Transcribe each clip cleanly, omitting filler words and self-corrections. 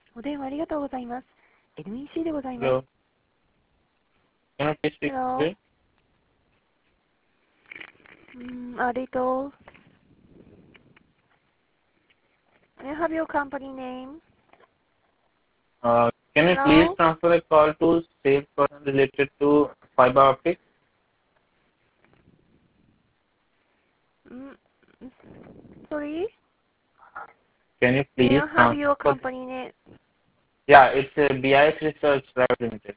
お電話ありがとうございます。NEC でございます。 Hello. Can I please speak Hello. English? A little. May I have your company name? Can you please Hello. transfer a call to salesperson related to fiber optics? Sorry. Can you May please I have your transfer? company name? Yeah, it's a BIS Research Private Limited.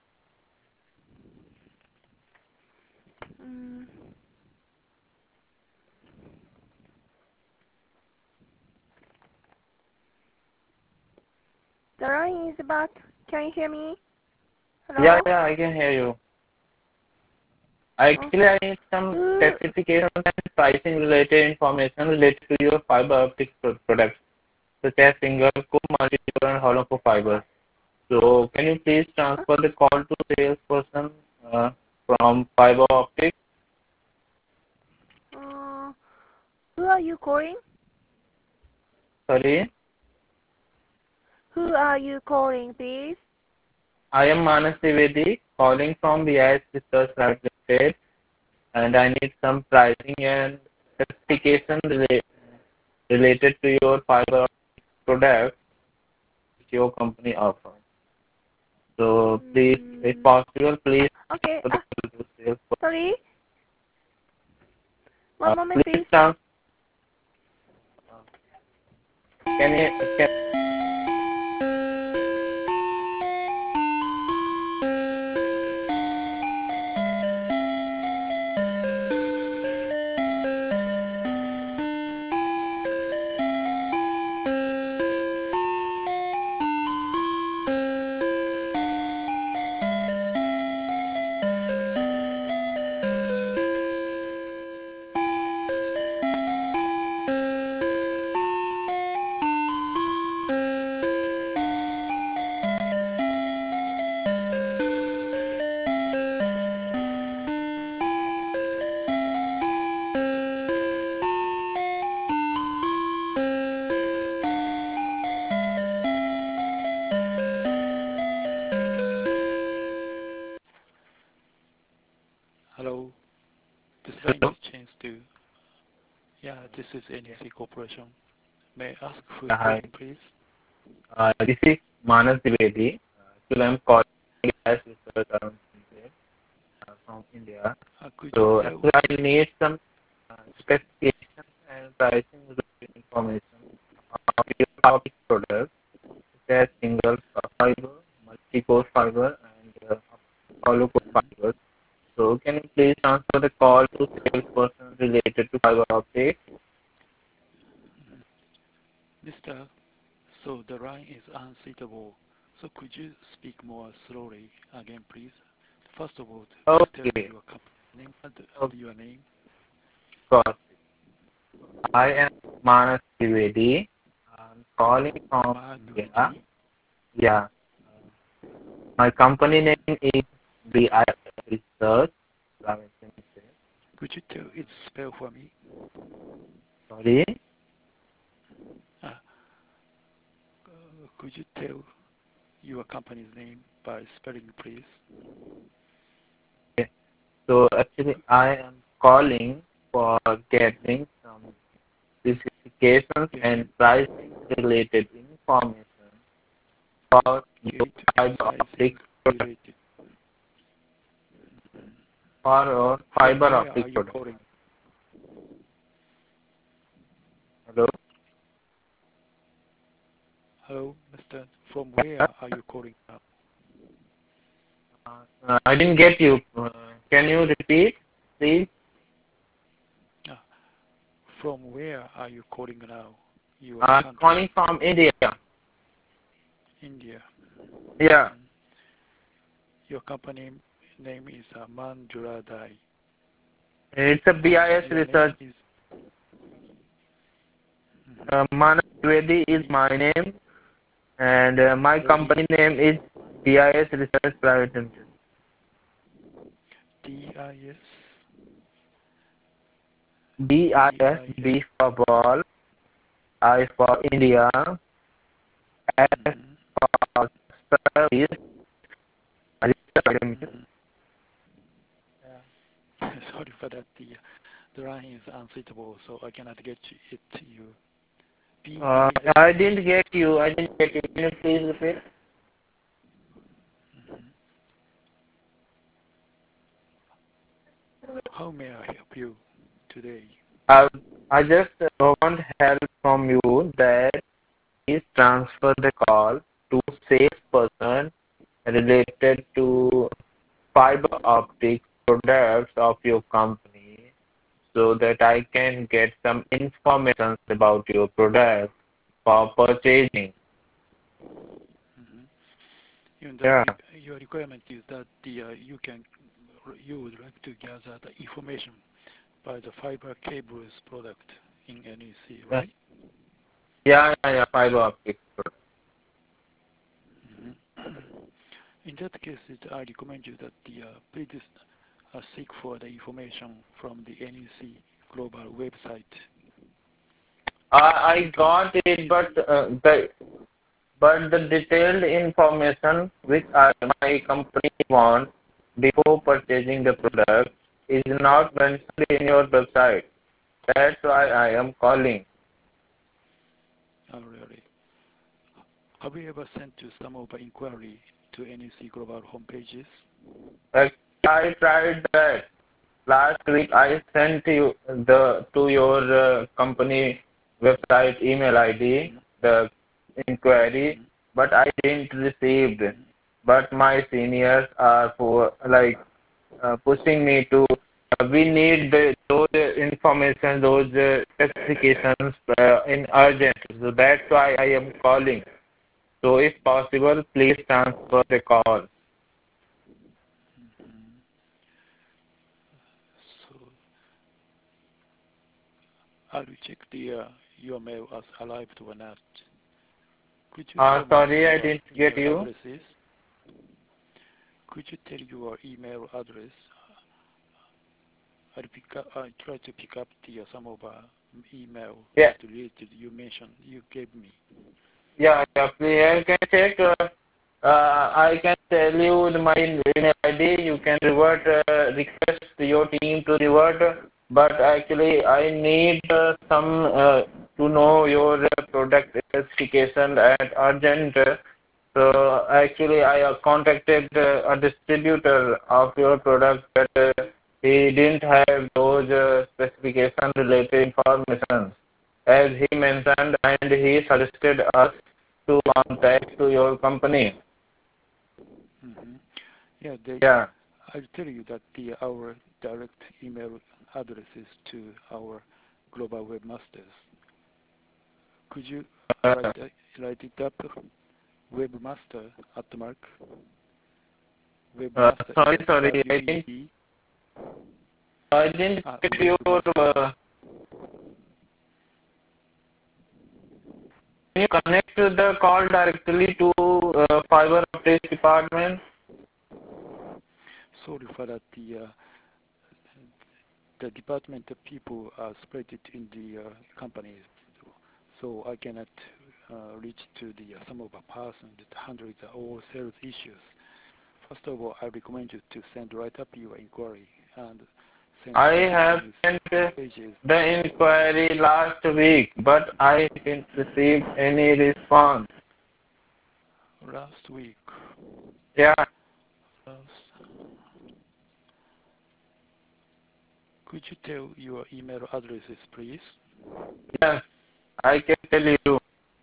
The line is bad. Can you hear me? Yeah, Hello. I can hear you. Actually, I need some specifications and pricing related information related to your fiber optic products, such as single core, multi-core, and hollow core fibers. So, can you please transfer the call to salesperson from fiber optics? Who are you calling? Sorry, Who are you calling, please? I am Manas Trivedi calling from BIS Research Private Limited, and I need some pricing and specification related to your fiber optic product which your company offers. So please, if possible, please Okay. transfer the call to sales. Sorry. One moment, Please please. can you can Hello, this line hello. is changed to, yeah, this is NEC Corporation. May I ask who's Hi, calling, please? this is Manas Trivedi. So I'm calling as research around from India. Could you So tell, actually, I need some specifications and pricing related information of your topic products, such as single fiber, multi-core fiber, and hollow core fiber. So can you please transfer the call to salesperson related to fiber optics? Mr. So the line is unsuitable. So could you speak more slowly again, please? First of all, please tell me Okay, your company name of and your name. course. I am Manas Trivedi. I'm calling from India. Madhuri. Yeah. My company name is BIS Research Private Limited. Could you tell its spell for me? Sorry. Uh, could you tell your company's name by spelling, please? Okay. So actually, I am calling for getting some specifications and Getting, pricing related information for your gate fiber pricing optic product. related. For your From fiber where are optic you product. calling? Hello. Hello, Mr. From where are you calling now? I didn't get you. Can you repeat, please? Ah, from where are you calling now? Your I'm country, calling from India. India. Yeah. Mhm. Your company name is Manjula Dai. It's a And BIS your name research. is Manas Trivedi is my name, and my Ready company name is BIS Research Private Limited. DIS BIS, DIS. B for ball, I for India, S Mhm. sir, please. Sorry for that. The line is unsuitable, so I cannot get it to you. I didn't get you. I didn't get you. Can you please repeat? How may I help you today? I just want help from you that please transfer the call to salesperson related to fiber optic products of your company so that I can get some information about your product for purchasing. Even Yeah. your requirement is that you would like to gather the information by the fiber cables product in NEC, right? Yeah, fiber optic product. In that case, I recommend you that please seek for the information from the NEC global website. I got it, but the detailed information which my company wants before purchasing the product is not mentioned in your website. That's why I am calling. Oh, really? Have you ever sent to some of the inquiry to NEC global homepages? I tried that. Last week I sent you to your company website email ID the inquiry, but I didn't receive. But my seniors are pushing me to. We need those information, those specifications in urgent. So that's why I am calling. So if possible, please transfer the call. So I will check your mail as arrived or not. Could you tell Sorry, me I your didn't get email you. addresses? Could you tell your email address? I try to pick up some of email Yeah. that related you gave me. Yeah, please, you can check. I can tell you my email ID. You can request your team to revert. But actually, I need some to know your product specification and urgent. So actually, I contacted a distributor of your product, but he didn't have those specification related information as he mentioned, and he suggested us to contact to your company. Yeah, Yeah. I'll tell you that our direct email address is to our global webmasters. Could you write it up? Webmaster at mark. Webmaster Sorry, WEB. I didn't get your. Can you connect the call directly to fiber optic department? Sorry for that. The department of people are spread it in the companies, so I cannot reach to some of the person that handles all sales issues. First of all, I recommend you to send right up your inquiry and send I some have sent pages. the inquiry last week, but I didn't receive any response. Last week. Yeah. Could you tell your email addresses, please? Yes, I can tell you.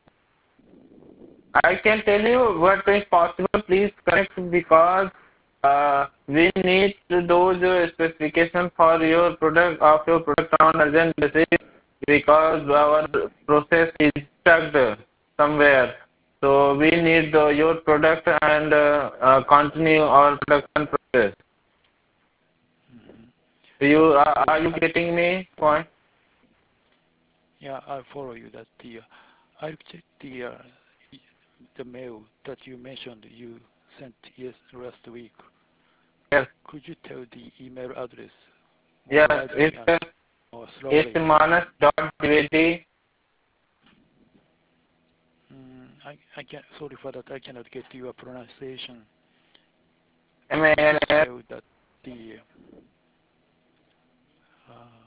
I can tell you what is possible. Please connect because we need those specifications for your product on urgent basis because our process is stuck somewhere. So we need your product and continue our production process. Are you getting me? Point? Yeah, I follow you. That I'll check the mail that you mentioned you sent last week. Yes. Could you tell the email address more Yes. widely and more It's slowly? Manas.Dwivedi. I can't, sorry for that, I cannot get your pronunciation. MANF. Spell that the, uh,